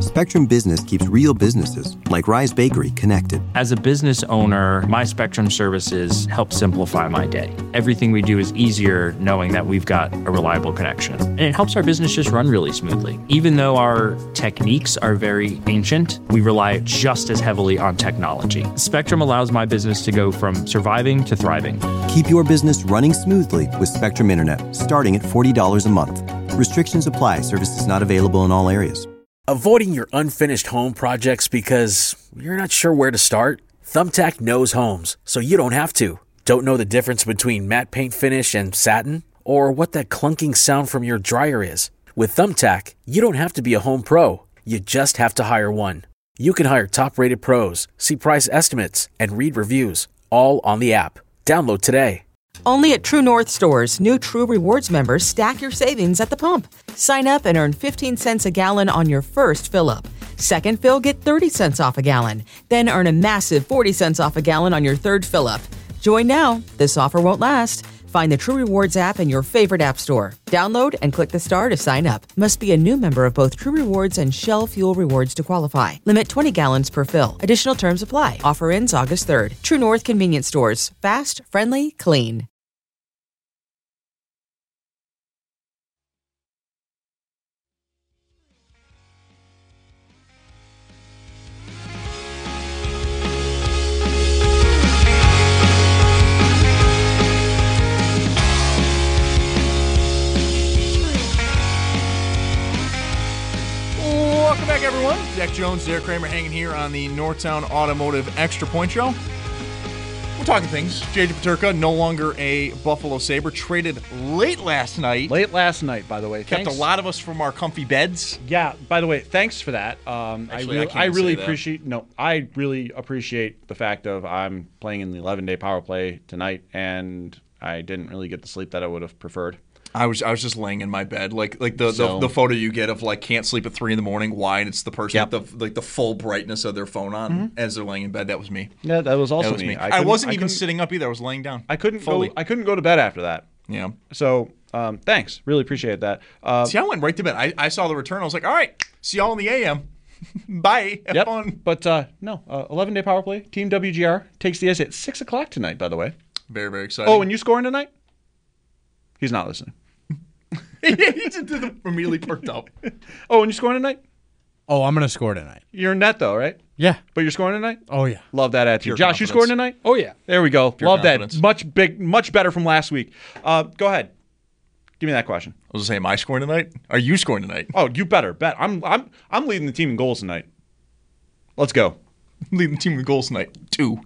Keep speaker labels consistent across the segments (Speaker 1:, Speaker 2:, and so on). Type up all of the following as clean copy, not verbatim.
Speaker 1: Spectrum Business keeps real businesses, like Rise Bakery, connected.
Speaker 2: As a business owner, my Spectrum services help simplify my day. Everything we do is easier knowing that we've got a reliable connection. And it helps our business just run really smoothly. Even though our techniques are very ancient, we rely just as heavily on technology. Spectrum allows my business to go from surviving to thriving.
Speaker 1: Keep your business running smoothly with Spectrum Internet, starting at $40 a month. Restrictions apply. Services not available in all areas.
Speaker 3: Avoiding your unfinished home projects because you're not sure where to start? Thumbtack knows homes, so you don't have to. Don't know the difference between matte paint finish and satin? Or what that clunking sound from your dryer is? With Thumbtack, you don't have to be a home pro. You just have to hire one. You can hire top-rated pros, see price estimates, and read reviews, all on the app. Download today.
Speaker 4: Only at True North stores, new True Rewards members stack your savings at the pump. Sign up and earn 15 cents a gallon on your first fill-up. Second fill, get 30 cents off a gallon. Then earn a massive 40 cents off a gallon on your third fill-up. Join now. This offer won't last. Find the True Rewards app in your favorite app store. Download and click the star to sign up. Must be a new member of both True Rewards and Shell Fuel Rewards to qualify. Limit 20 gallons per fill. Additional terms apply. Offer ends August 3rd. True North Convenience Stores. Fast, friendly, clean.
Speaker 5: Welcome back, everyone. Zach Jones, Derek Kramer hanging here on the Northtown Automotive Extra Point Show. We're talking things. JJ Peterka, no longer a Buffalo Sabre, traded late last night.
Speaker 6: Late last night, by the way.
Speaker 5: Kept a lot of us from our comfy beds.
Speaker 6: Yeah, by the way, thanks for that.
Speaker 5: Actually,
Speaker 6: I really appreciate the fact of I'm playing in the 11-day power play tonight, and I didn't really get the sleep that I would have preferred.
Speaker 5: I was just laying in my bed, like the photo you get of like can't sleep at 3 a.m. Why? And it's the person with the full brightness of their phone on as they're laying in bed. That was me.
Speaker 6: Yeah, that was also me.
Speaker 5: I wasn't even sitting up either. I was laying down.
Speaker 6: I couldn't go to bed after that.
Speaker 5: Yeah.
Speaker 6: So thanks, really appreciate that.
Speaker 5: See, I went right to bed. I saw the return. I was like, all right, see y'all in the AM. Bye. Have fun.
Speaker 6: But no, 11-day power play. Team WGR takes the ice at 6 o'clock tonight. By the way.
Speaker 5: Very, very exciting.
Speaker 6: Oh, and you scoring tonight? He's not listening.
Speaker 5: He just immediately perked up.
Speaker 6: Oh, and you scoring tonight?
Speaker 7: Oh, I'm going to score tonight.
Speaker 6: You're in net, though, right?
Speaker 7: Yeah.
Speaker 6: But you're scoring tonight?
Speaker 7: Oh, yeah.
Speaker 6: Love that attitude.
Speaker 5: Pure
Speaker 6: Josh,
Speaker 5: confidence.
Speaker 6: you scoring tonight?
Speaker 7: Oh, yeah.
Speaker 6: There we go.
Speaker 5: Pure
Speaker 6: Love
Speaker 5: confidence.
Speaker 6: that. Much better from last week. Go ahead. Give me that question.
Speaker 5: I was going to say, am I scoring tonight? Are you scoring tonight?
Speaker 6: Oh, you better bet. I'm leading the team in goals tonight. Let's go.
Speaker 5: Leading the team in goals tonight. 2.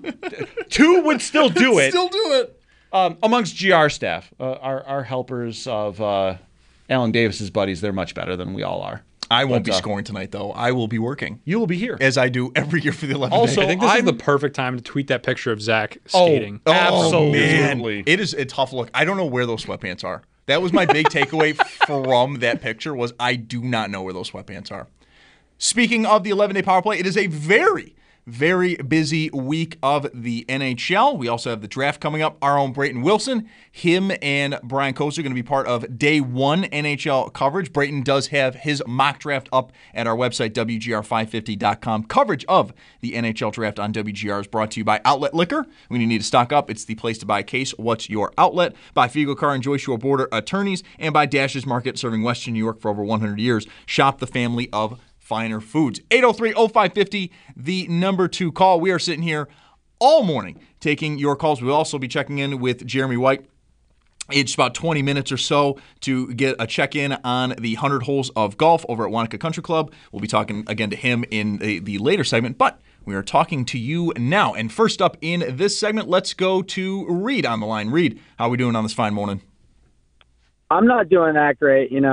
Speaker 6: 2 would still do it.
Speaker 5: Still do it.
Speaker 6: Amongst GR staff, our helpers of Alan Davis's buddies, they're much better than we all are.
Speaker 5: I won't be scoring tonight, though. I will be working.
Speaker 6: You will be here.
Speaker 5: As I do every year for the 11th
Speaker 6: Also,
Speaker 5: day.
Speaker 7: I think this is the perfect time to tweet that picture of Zach skating.
Speaker 6: Absolutely.
Speaker 5: Man. It is a tough look. I don't know where those sweatpants are. That was my big takeaway from that picture was I do not know where those sweatpants are. Speaking of the 11-day power play, it is a very, very busy week of the NHL. We also have the draft coming up. Our own Brayton Wilson, him and Brian Kozer are going to be part of day 1 NHL coverage. Brayton does have his mock draft up at our website, WGR550.com. Coverage of the NHL draft on WGR is brought to you by Outlet Liquor. When you need to stock up, it's the place to buy a case. What's your outlet? By Figo Car and Joyce Shore Border Attorneys, and by Dash's Market, serving Western New York for over 100 years. Shop the family of finer foods. 803-0550, the number 2 call. We are sitting here all morning taking your calls. We'll also be checking in with Jeremy White. It's about 20 minutes or so to get a check-in on the 100 holes of golf over at Wanaka Country Club. We'll be talking again to him in the later segment, but we are talking to you now. And first up in this segment, let's go to Reed on the line. Reed, how are we doing on this fine morning?
Speaker 8: I'm not doing that great, being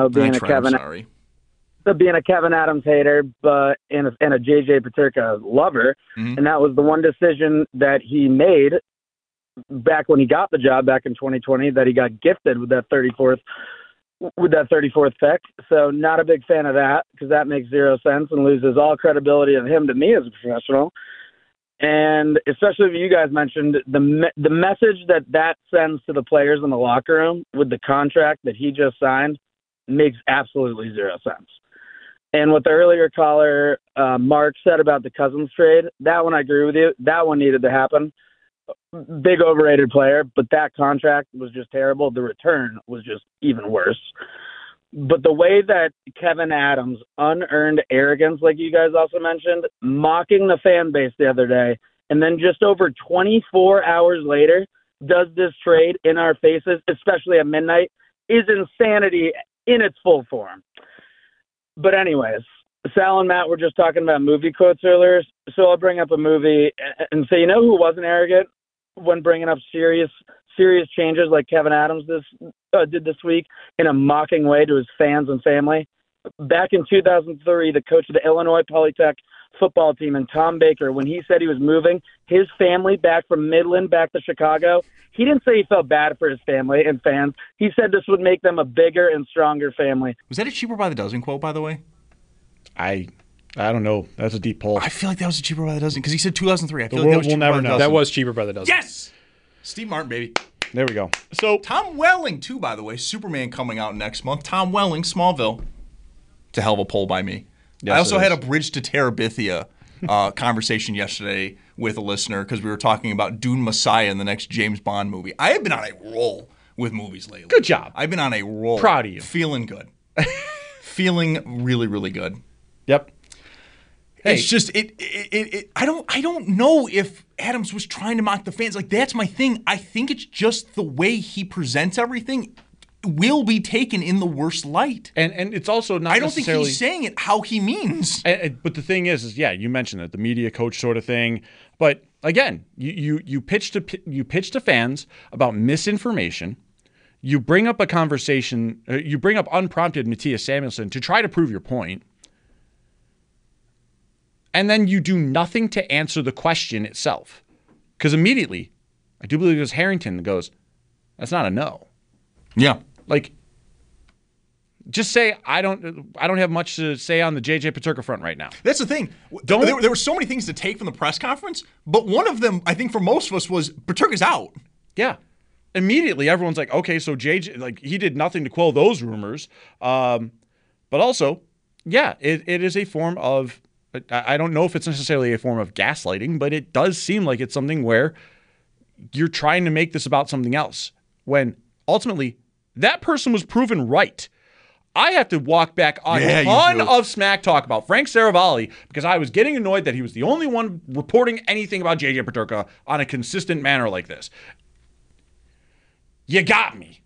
Speaker 8: a Kevin Adams hater, but and a JJ Peterka lover. Mm-hmm. And that was the one decision that he made back when he got the job back in 2020 that he got gifted with that 34th pick. So not a big fan of that because that makes zero sense and loses all credibility of him to me as a professional. And especially if you guys mentioned the message that sends to the players in the locker room with the contract that he just signed makes absolutely zero sense. And what the earlier caller, Mark, said about the Cousins trade, that one I agree with you. That one needed to happen. Big overrated player, but that contract was just terrible. The return was just even worse. But the way that Kevin Adams, unearned arrogance, like you guys also mentioned, mocking the fan base the other day, and then just over 24 hours later does this trade in our faces, especially at midnight, is insanity in its full form. But anyways, Sal and Matt were just talking about movie quotes earlier, so I'll bring up a movie and say, you know who wasn't arrogant when bringing up serious changes like Kevin Adams did this week in a mocking way to his fans and family? Back in 2003, the coach of the Illinois Polytech football team, and Tom Baker, when he said he was moving his family back from Midland back to Chicago, he didn't say he felt bad for his family and fans. He said this would make them a bigger and stronger family.
Speaker 5: Was that a cheaper by the dozen quote, by the way?
Speaker 6: I don't know. That's a deep pull.
Speaker 5: I feel like that was a cheaper by the dozen because he said 2003. I feel
Speaker 6: The
Speaker 5: like that
Speaker 6: world
Speaker 5: was
Speaker 6: will
Speaker 5: cheaper
Speaker 6: never
Speaker 5: by the
Speaker 6: know.
Speaker 5: dozen.
Speaker 7: That was cheaper by the dozen.
Speaker 5: Yes! Steve Martin, baby.
Speaker 6: There we go. So
Speaker 5: Tom Welling, too, by the way. Superman coming out next month. Tom Welling, Smallville. It's a hell of a poll by me.
Speaker 6: Yes,
Speaker 5: I also
Speaker 6: it
Speaker 5: had
Speaker 6: is.
Speaker 5: a Bridge to Terabithia conversation yesterday with a listener because we were talking about Dune Messiah in the next James Bond movie. I have been on a roll with movies lately.
Speaker 6: Good job.
Speaker 5: I've been on a roll.
Speaker 6: Proud of you.
Speaker 5: Feeling good. Feeling really, really good.
Speaker 6: Yep. Hey.
Speaker 5: It's just I don't know if Adams was trying to mock the fans. Like, that's my thing. I think it's just the way he presents everything will be taken in the worst light.
Speaker 6: And it's also not
Speaker 5: I don't think
Speaker 6: necessarily...
Speaker 5: he's saying it how he means.
Speaker 6: But the thing is yeah, you mentioned it, the media coach sort of thing. But again, you pitch to fans about misinformation. You bring up a conversation. You bring up unprompted Matthias Samuelsson to try to prove your point. And then you do nothing to answer the question itself. Because immediately, I do believe it was Harrington that goes, that's not a no.
Speaker 5: Yeah.
Speaker 6: Like, just say, I don't have much to say on the J.J. Peterka front right now.
Speaker 5: That's the thing. There were so many things to take from the press conference, but one of them, I think for most of us, was Peterka's out.
Speaker 6: Yeah. Immediately, everyone's like, okay, so JJ, like, he did nothing to quell those rumors. But also, yeah, it is a form of, I don't know if it's necessarily a form of gaslighting, but it does seem like it's something where you're trying to make this about something else when ultimately that person was proven right. I have to walk back on a ton of smack talk about Frank Saravalli because I was getting annoyed that he was the only one reporting anything about JJ Peterka on a consistent manner like this. You got me.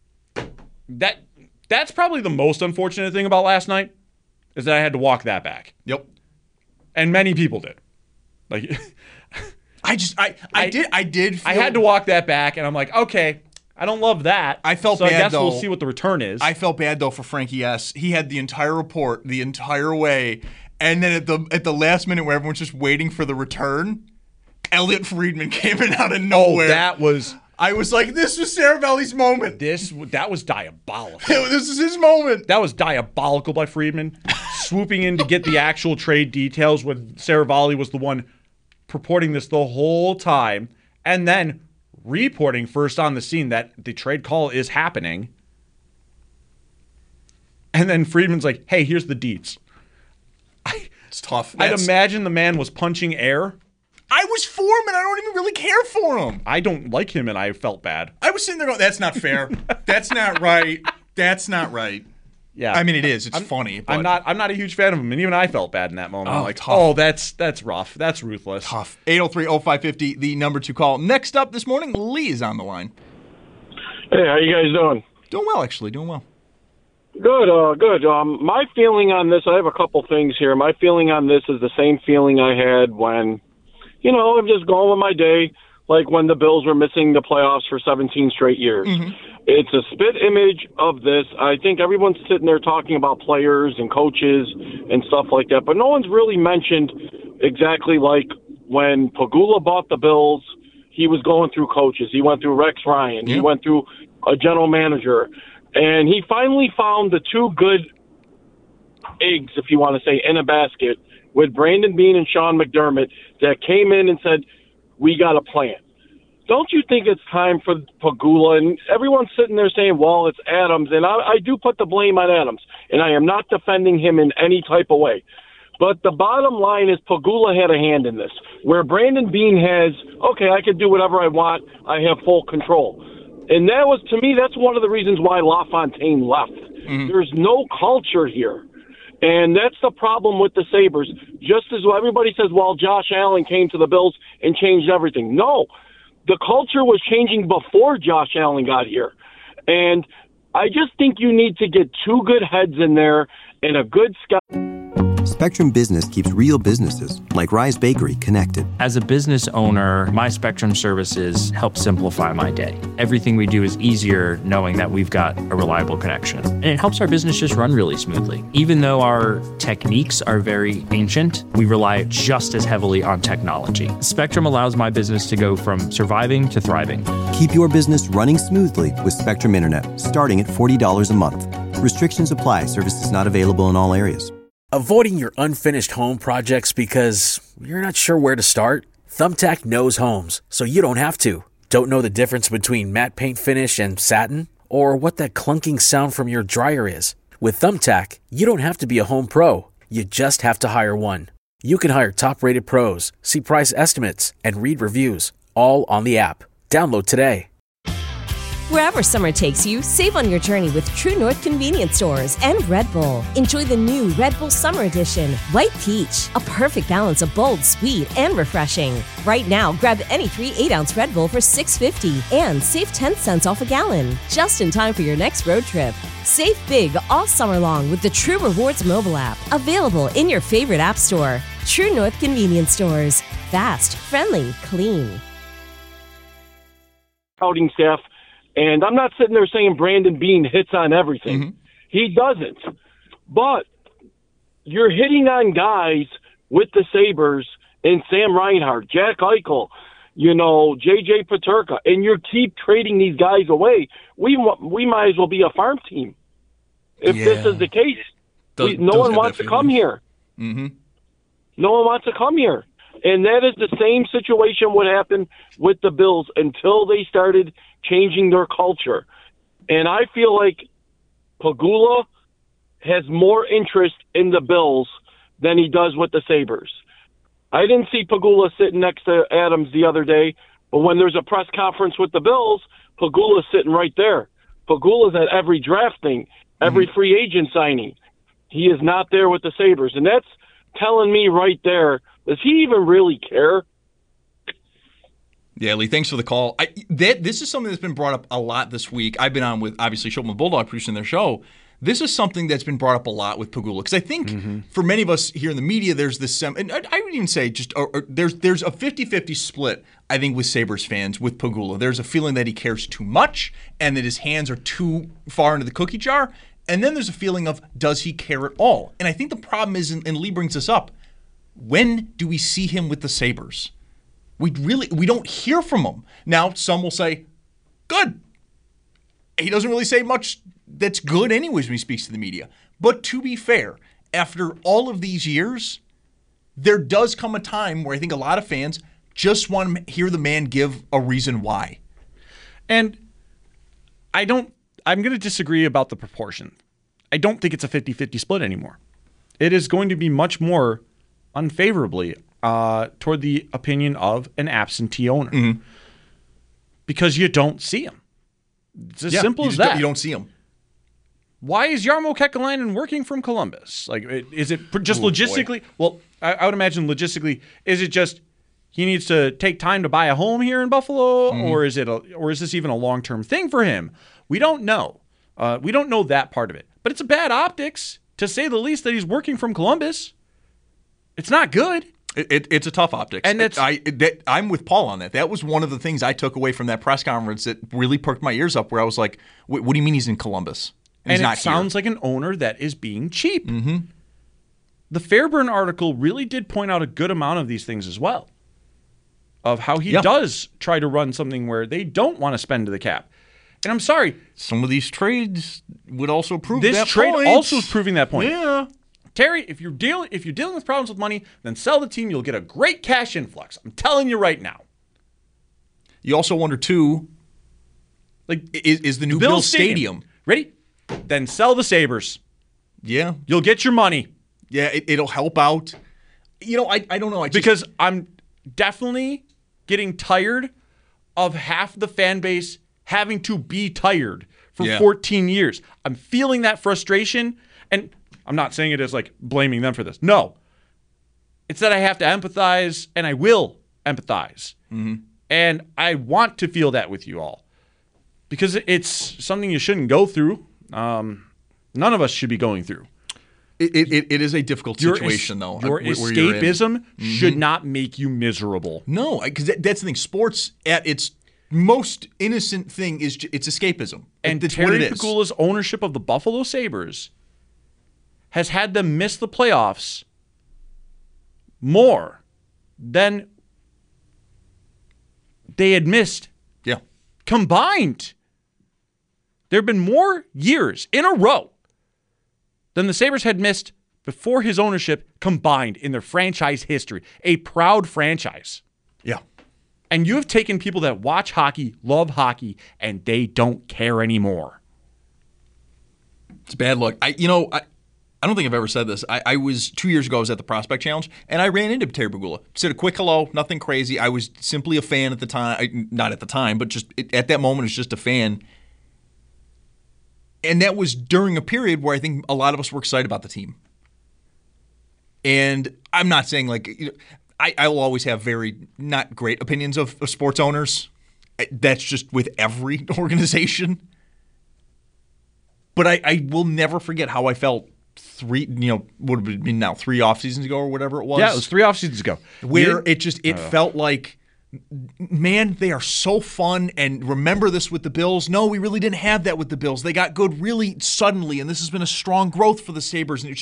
Speaker 6: That's probably the most unfortunate thing about last night is that I had to walk that back.
Speaker 5: Yep.
Speaker 6: And many people did. Like,
Speaker 5: I did.
Speaker 6: I had to walk that back, and I'm like, okay, I don't love that.
Speaker 5: I felt
Speaker 6: so
Speaker 5: bad,
Speaker 6: I guess
Speaker 5: though.
Speaker 6: We'll see what the return is.
Speaker 5: I felt bad though for Frankie S. He had the entire report the entire way, and then at the last minute where everyone's just waiting for the return, Elliot Friedman came in out of nowhere.
Speaker 6: Oh, that was.
Speaker 5: I was like, this was Saravalli's moment.
Speaker 6: That was diabolical.
Speaker 5: This is his moment.
Speaker 6: That was diabolical by Friedman, swooping in to get the actual trade details when Saravalli was the one purporting this the whole time, and then reporting first on the scene that the trade call is happening. And then Friedman's like, hey, here's the deets.
Speaker 5: It's tough.
Speaker 6: I'd imagine the man was punching air.
Speaker 5: I was for him, and I don't even really care for him.
Speaker 6: I don't like him, and I felt bad.
Speaker 5: I was sitting there going, that's not fair. That's not right. That's not right.
Speaker 6: Yeah.
Speaker 5: I mean, it is. It's funny. But
Speaker 6: I'm not a huge fan of him, and even I felt bad in that moment.
Speaker 5: Oh,
Speaker 6: I'm like,
Speaker 5: tough.
Speaker 6: oh, that's rough. That's ruthless.
Speaker 5: Tough. 803-0550, the number to call. Next up this morning, Lee is on the line.
Speaker 9: Hey, how you guys doing?
Speaker 5: Doing well, actually. Doing well.
Speaker 9: Good. My feeling on this, I have a couple things here. My feeling on this is the same feeling I had when, I'm just going with my day, like when the Bills were missing the playoffs for 17 straight years. Mm-hmm. It's a spit image of this. I think everyone's sitting there talking about players and coaches and stuff like that, but no one's really mentioned exactly like when Pagula bought the Bills, he was going through coaches. He went through Rex Ryan. Yeah. He went through a general manager. And he finally found the two good eggs, if you want to say, in a basket with Brandon Beane and Sean McDermott that came in and said, we got a plan. don't you think it's time for Pegula? And everyone's sitting there saying, well, it's Adams. And I do put the blame on Adams. And I am not defending him in any type of way. But the bottom line is Pegula had a hand in this, where Brandon Beane has, okay, I can do whatever I want. I have full control. And that was, to me, that's one of the reasons why LaFontaine left. Mm-hmm. There's no culture here. And that's the problem with the Sabres. Just as everybody says, well, Josh Allen came to the Bills and changed everything. No, the culture was changing before Josh Allen got here. And I just think you need to get two good heads in there and a good scout.
Speaker 1: Spectrum Business keeps real businesses, like Rise Bakery, connected.
Speaker 2: As a business owner, my Spectrum services help simplify my day. Everything we do is easier knowing that we've got a reliable connection. And it helps our business just run really smoothly. Even though our techniques are very ancient, we rely just as heavily on technology. Spectrum allows my business to go from surviving to thriving.
Speaker 1: Keep your business running smoothly with Spectrum Internet, starting at $40 a month. Restrictions apply. Services not available in all areas.
Speaker 3: Avoiding your unfinished home projects because you're not sure where to start? Thumbtack knows homes, so you don't have to. Don't know the difference between matte paint finish and satin? Or what that clunking sound from your dryer is? With Thumbtack, you don't have to be a home pro. You just have to hire one. You can hire top-rated pros, see price estimates, and read reviews, all on the app. Download today.
Speaker 10: Wherever summer takes you, save on your journey with True North Convenience Stores and Red Bull. Enjoy the new Red Bull Summer Edition, White Peach, a perfect balance of bold, sweet, and refreshing. Right now, grab any 3 8-ounce Red Bull for $6.50 and save 10 cents off a gallon, just in time for your next road trip. Save big all summer long with the True Rewards mobile app, available in your favorite app store. True North Convenience Stores. Fast, friendly, clean.
Speaker 9: Scouting staff. And I'm not sitting there saying Brandon Beane hits on everything. Mm-hmm. He doesn't. But you're hitting on guys with the Sabres and Sam Reinhart, Jack Eichel, J.J. Peterka, and you keep trading these guys away. We might as well be a farm team if this is the case. No one wants to come here. Mm-hmm. No one wants to come here. And that is the same situation what happened with the Bills until they started changing their culture. And I feel like Pegula has more interest in the Bills than he does with the Sabres. I didn't see Pegula sitting next to Adams the other day, but when there's a press conference with the Bills, Pegula's sitting right there. Pegula's at every draft thing, every free agent signing. He is not there with the Sabres. And that's telling me right there, does he even really care?
Speaker 5: Yeah, Lee, thanks for the call. This is something that's been brought up a lot this week. I've been on with, obviously, Schultman Bulldog producing their show. This is something that's been brought up a lot with Pegula. Because I think for many of us here in the media, there's this, and I would even say there's a 50-50 split, I think, with Sabres fans with Pegula. There's a feeling that he cares too much and that his hands are too far into the cookie jar. And then there's a feeling of, does he care at all? And I think the problem is, and Lee brings this up, when do we see him with the Sabres? We don't hear from him. Now, some will say, good. He doesn't really say much that's good anyways when he speaks to the media. But to be fair, after all of these years, there does come a time where I think a lot of fans just want to hear the man give a reason why.
Speaker 6: And I'm going to disagree about the proportion. I don't think it's a 50-50 split anymore. It is going to be much more unfavorably toward the opinion of an absentee owner because you don't see him. It's as simple as that.
Speaker 5: You don't see him.
Speaker 6: Why is Jarmo Kekalainen working from Columbus? Like, is it just logistically? Boy. Well, I would imagine logistically, is it just he needs to take time to buy a home here in Buffalo, or is this even a long-term thing for him? We don't know. We don't know that part of it. But it's a bad optics, to say the least, that he's working from Columbus. It's not good.
Speaker 5: It's a tough optics. And I'm with Paul on that. That was one of the things I took away from that press conference that really perked my ears up, where I was like, what do you mean he's in Columbus?
Speaker 6: And it sounds like an owner that is being cheap. Mm-hmm. The Fairburn article really did point out a good amount of these things as well, of how he does try to run something where they don't want to spend to the cap. And I'm sorry.
Speaker 5: Some of these trades would also prove that point.
Speaker 6: This trade also is proving that point.
Speaker 5: Yeah.
Speaker 6: Terry, if you're dealing with problems with money, then sell the team. You'll get a great cash influx. I'm telling you right now.
Speaker 5: You also wonder, too, like, is the new Bills Stadium.
Speaker 6: Ready? Then sell the Sabres.
Speaker 5: Yeah.
Speaker 6: You'll get your money.
Speaker 5: Yeah, it'll help out. I don't know.
Speaker 6: Because I'm definitely getting tired of half the fan base having to be tired for 14 years. I'm feeling that frustration, and I'm not saying it as like blaming them for this. No. It's that I have to empathize, and I will empathize.
Speaker 5: Mm-hmm.
Speaker 6: And I want to feel that with you all because it's something you shouldn't go through. None of us should be going through.
Speaker 5: It is a difficult situation, though.
Speaker 6: Your escapism should not make you miserable.
Speaker 5: No, because that's the thing. Sports, at its most innocent thing, it's escapism.
Speaker 6: And
Speaker 5: that's
Speaker 6: Terry
Speaker 5: what it is.
Speaker 6: Pegula's ownership of the Buffalo Sabres has had them miss the playoffs more than they had missed combined. There have been more years in a row than the Sabres had missed before his ownership combined in their franchise history. A proud franchise.
Speaker 5: Yeah.
Speaker 6: And you have taken people that watch hockey, love hockey, and they don't care anymore.
Speaker 5: It's bad luck. I don't think I've ever said this. I was 2 years ago, I was at the Prospect Challenge, and I ran into Terry Pegula. Said a quick hello, nothing crazy. I was simply a fan at the time. Not at the time, but just at that moment, I was just a fan. And that was during a period where I think a lot of us were excited about the team. And I'm not saying I will always have very not great opinions of sports owners. That's just with every organization. But I will never forget how I felt would have been now 3 off seasons ago or whatever it was.
Speaker 6: Yeah, it was 3 off seasons ago.
Speaker 5: Where it felt like, man, they are so fun, and remember this with the Bills. No, we really didn't have that with the Bills. They got good really suddenly, and this has been a strong growth for the Sabres, and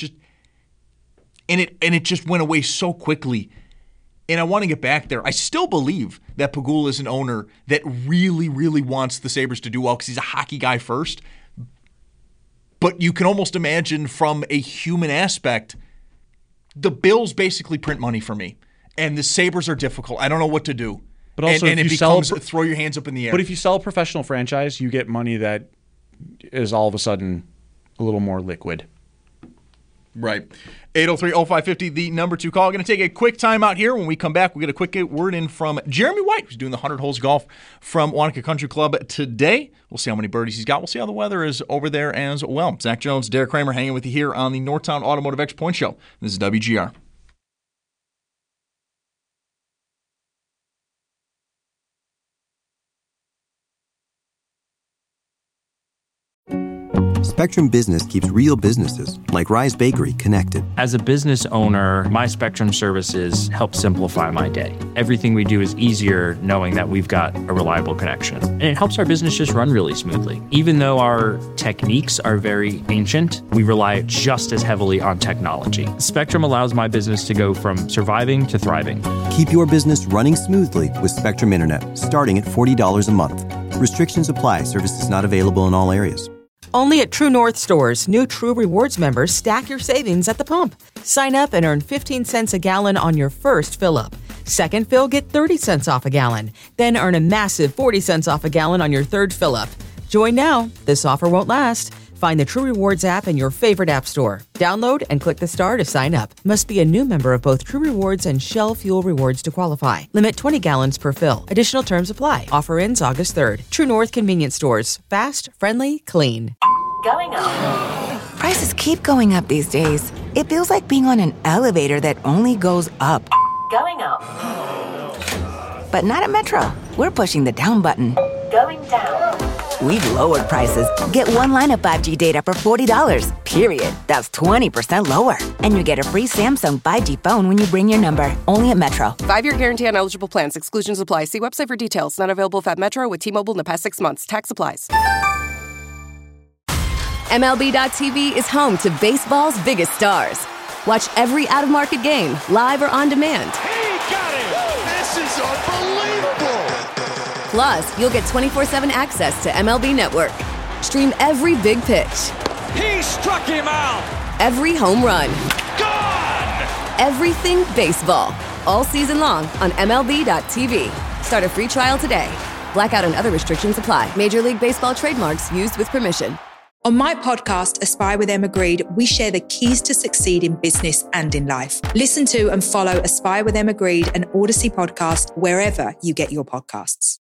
Speaker 5: it just went away so quickly. And I want to get back there. I still believe that Pegula is an owner that really, really wants the Sabres to do well because he's a hockey guy first. But you can almost imagine from a human aspect, the Bills basically print money for me. And the Sabres are difficult. I don't know what to do.
Speaker 6: But also,
Speaker 5: and it becomes throw your hands up in the air.
Speaker 6: But if you sell a professional franchise, you get money that is all of a sudden a little more liquid.
Speaker 5: Right. 803-0550, the number to call. Going to take a quick time out here. When we come back, we'll get a quick word in from Jeremy White, who's doing the 100 Holes Golf from Wanaka Country Club today. We'll see how many birdies he's got. We'll see how the weather is over there as well. Zach Jones, Derek Kramer hanging with you here on the Northtown Automotive X Point Show. This is WGR.
Speaker 1: Spectrum Business keeps real businesses, like Rise Bakery, connected.
Speaker 2: As a business owner, my Spectrum services help simplify my day. Everything we do is easier knowing that we've got a reliable connection. And it helps our business just run really smoothly. Even though our techniques are very ancient, we rely just as heavily on technology. Spectrum allows my business to go from surviving to thriving.
Speaker 1: Keep your business running smoothly with Spectrum Internet, starting at $40 a month. Restrictions apply. Services not available in all areas.
Speaker 4: Only at True North stores, new True Rewards members stack your savings at the pump. Sign up and earn 15 cents a gallon on your first fill-up. Second fill, get 30 cents off a gallon. Then earn a massive 40 cents off a gallon on your third fill-up. Join now. This offer won't last. Find the True Rewards app in your favorite app store. Download and click the star to sign up. Must be a new member of both True Rewards and Shell Fuel Rewards to qualify. Limit 20 gallons per fill. Additional terms apply. Offer ends August 3rd. True North Convenience Stores. Fast, friendly, clean.
Speaker 11: Going up. Prices keep going up these days. It feels like being on an elevator that only goes up.
Speaker 12: Going up.
Speaker 11: But not at Metro. We're pushing the down button.
Speaker 12: Going down.
Speaker 11: We've lowered prices. Get one line of 5G data for $40, period. That's 20% lower. And you get a free Samsung 5G phone when you bring your number. Only at Metro.
Speaker 13: 5-year guarantee on eligible plans. Exclusions apply. See website for details. Not available at Metro with T-Mobile in the past 6 months. Tax applies.
Speaker 10: MLB.tv is home to baseball's biggest stars. Watch every out-of-market game, live or on demand.
Speaker 14: He got it! This is unbelievable!
Speaker 10: Plus, you'll get 24/7 access to MLB Network. Stream every big pitch.
Speaker 14: He struck him out!
Speaker 10: Every home run.
Speaker 14: Gone!
Speaker 10: Everything baseball. All season long on MLB.tv. Start a free trial today.
Speaker 13: Blackout and other restrictions apply. Major League Baseball trademarks used with permission.
Speaker 15: On my podcast, Aspire with Emma Greed, we share the keys to succeed in business and in life. Listen to and follow Aspire with Emma Greed, an Odyssey podcast, wherever you get your podcasts.